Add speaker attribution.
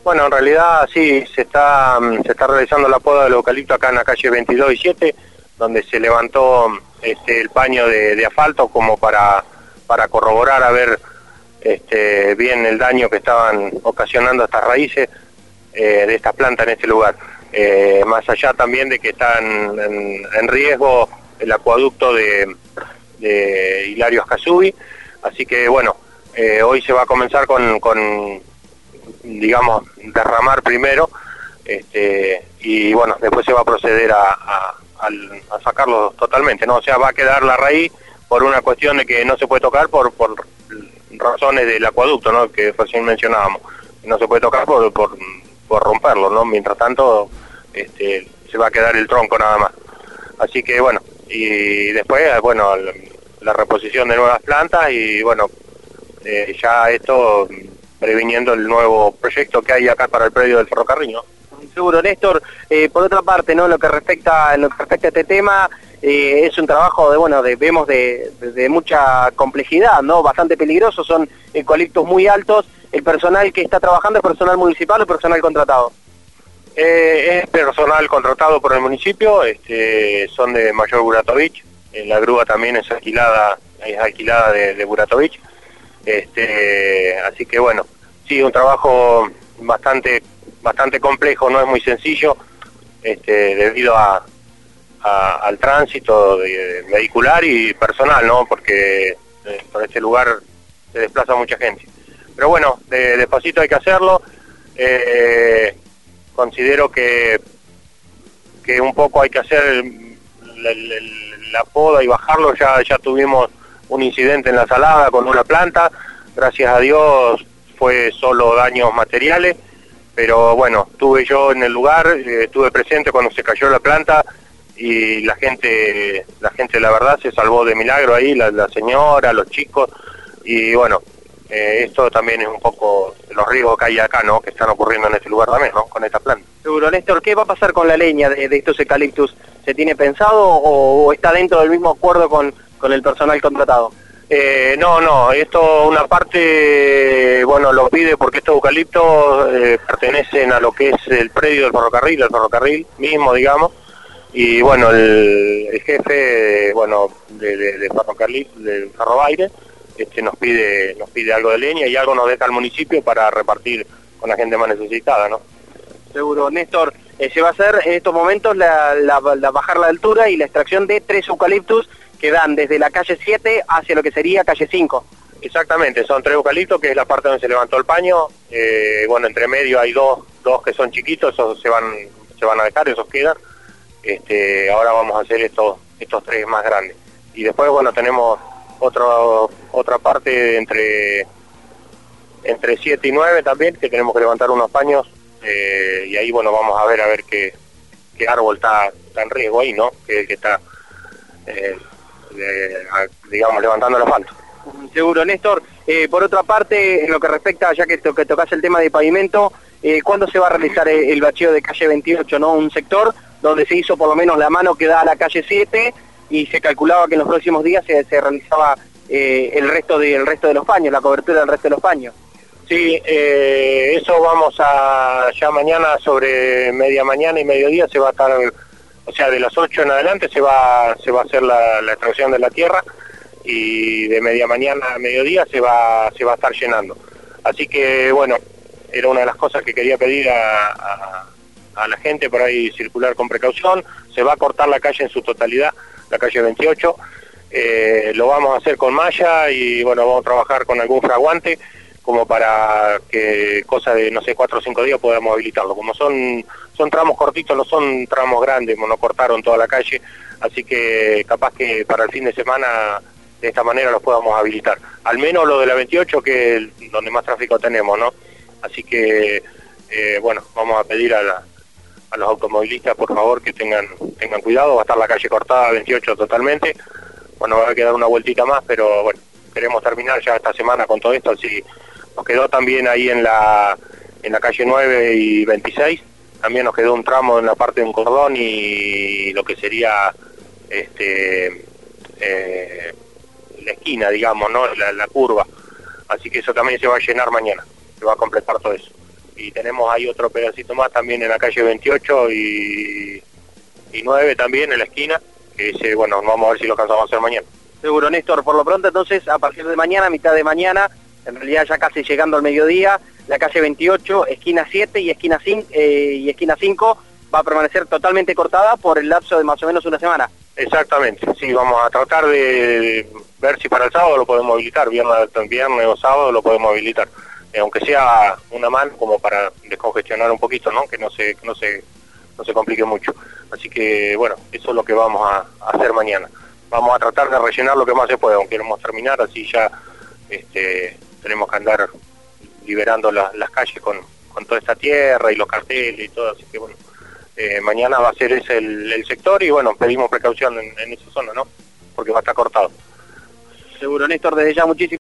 Speaker 1: Bueno, en realidad sí, se está realizando la poda del eucalipto acá en la calle 22 y 7, donde se levantó el paño de asfalto como para corroborar a ver bien el daño que estaban ocasionando estas raíces de estas plantas en este lugar. Más allá también de que están en riesgo el acueducto de Hilario Ascasubi, así que bueno, hoy se va a comenzar con digamos, derramar primero, y bueno, después se va a proceder a sacarlo totalmente, ¿no? O sea, va a quedar la raíz por una cuestión de que no se puede tocar por razones del acueducto, ¿no? Que recién mencionábamos. No se puede tocar por romperlo, ¿no? Mientras tanto, se va a quedar el tronco nada más. Así que bueno, y después, bueno, la reposición de nuevas plantas y bueno, ya esto previniendo el nuevo proyecto que hay acá para el predio del ferrocarril, ¿no?
Speaker 2: Seguro, Néstor. Por otra parte, ¿no? En lo que respecta a este tema, es un trabajo vemos de mucha complejidad, ¿no? Bastante peligroso, son eucaliptos muy altos. ¿El personal que está trabajando es personal municipal o personal contratado?
Speaker 1: Es personal contratado por el municipio, son de Mayor Buratovich, la grúa también es alquilada de Buratovich, así que bueno, sí, un trabajo bastante complejo, no es muy sencillo, debido al tránsito vehicular y personal, ¿no? Porque por este lugar se desplaza mucha gente. Pero bueno, despacito hay que hacerlo. Considero que un poco hay que hacer la poda y bajarlo. Ya tuvimos un incidente en la salada con una planta, gracias a Dios fue solo daños materiales, pero bueno, estuve yo en el lugar, estuve presente cuando se cayó la planta y la gente la verdad se salvó de milagro ahí, la señora, los chicos, y bueno, esto también es un poco los riesgos que hay acá, ¿no? Que están ocurriendo en este lugar también, ¿no? Con esta planta.
Speaker 2: Seguro, Néstor, ¿qué va a pasar con la leña de estos eucaliptus? ¿Se tiene pensado o está dentro del mismo acuerdo con el personal contratado?
Speaker 1: No, esto una parte, bueno, lo pide porque estos eucaliptos pertenecen a lo que es el predio del ferrocarril, el ferrocarril mismo, digamos, y bueno, el jefe, bueno, de ferrocarril, del Ferrobaire, nos pide algo de leña y algo nos deja al municipio para repartir con la gente más necesitada, ¿no?
Speaker 2: Seguro, Néstor, se va a hacer en estos momentos bajar la altura y la extracción de 3 eucaliptus que dan desde la calle 7 hacia lo que sería calle 5.
Speaker 1: Exactamente, son 3 eucaliptos, que es la parte donde se levantó el paño. Bueno, entre medio hay dos que son chiquitos, esos se van a dejar, esos quedan. Ahora vamos a hacer estos 3 más grandes. Y después, bueno, tenemos otra parte entre 7 y 9 también, que tenemos que levantar unos paños, y ahí, bueno, vamos a ver qué árbol está en riesgo ahí, ¿no? Que está, digamos, levantando el asfalto.
Speaker 2: Seguro, Néstor. Por otra parte, en lo que respecta, ya que tocas el tema de pavimento, ¿cuándo se va a realizar el bacheo de calle 28, ¿no? Un sector donde se hizo por lo menos la mano que da a la calle 7 y se calculaba que en los próximos días se realizaba el resto de los paños, la cobertura del resto de los paños.
Speaker 1: Sí, eso vamos ya mañana sobre media mañana y mediodía se va a estar, o sea, de las 8 en adelante se va a hacer la extracción de la tierra y de media mañana a mediodía se va a estar llenando. Así que bueno, era una de las cosas que quería pedir a la gente por ahí circular con precaución. Se va a cortar la calle en su totalidad, la calle 28, lo vamos a hacer con malla y bueno, vamos a trabajar con algún fraguante como para que cosa de, no sé, 4 o 5 días podamos habilitarlo. Como son tramos cortitos, no son tramos grandes, no cortaron toda la calle, así que capaz que para el fin de semana de esta manera los podamos habilitar. Al menos lo de la 28, que es donde más tráfico tenemos, ¿no? Así que, bueno, vamos a pedir a los automovilistas, por favor, que tengan cuidado. Va a estar la calle cortada 28 totalmente. Bueno, va a quedar una vueltita más, pero bueno, queremos terminar ya esta semana con todo esto. Así nos quedó también ahí en la calle 9 y 26. También nos quedó un tramo en la parte de un cordón y lo que sería la esquina, digamos, ¿no? La curva. Así que eso también se va a llenar mañana. Se va a completar todo eso. y tenemos ahí otro pedacito más también en la calle 28 y 9 también en la esquina, que ese, bueno, vamos a ver si lo alcanzamos a hacer mañana.
Speaker 2: Seguro, Néstor. Por lo pronto, entonces, a partir de mañana, mitad de mañana, en realidad ya casi llegando al mediodía, la calle 28, esquina 7 y esquina 5 va a permanecer totalmente cortada por el lapso de más o menos una semana.
Speaker 1: Exactamente, sí, vamos a tratar de ver si para el sábado lo podemos habilitar, viernes o sábado lo podemos habilitar, aunque sea una mano como para descongestionar un poquito, ¿no? Que no se complique mucho. Así que, bueno, eso es lo que vamos a hacer mañana. Vamos a tratar de rellenar lo que más se pueda, aunque queremos terminar, así ya tenemos que andar liberando las calles con toda esta tierra y los carteles y todo, así que bueno, mañana va a ser ese el sector y bueno, pedimos precaución en esa zona, ¿no? Porque va a estar cortado.
Speaker 2: Seguro, Néstor, desde ya muchísimas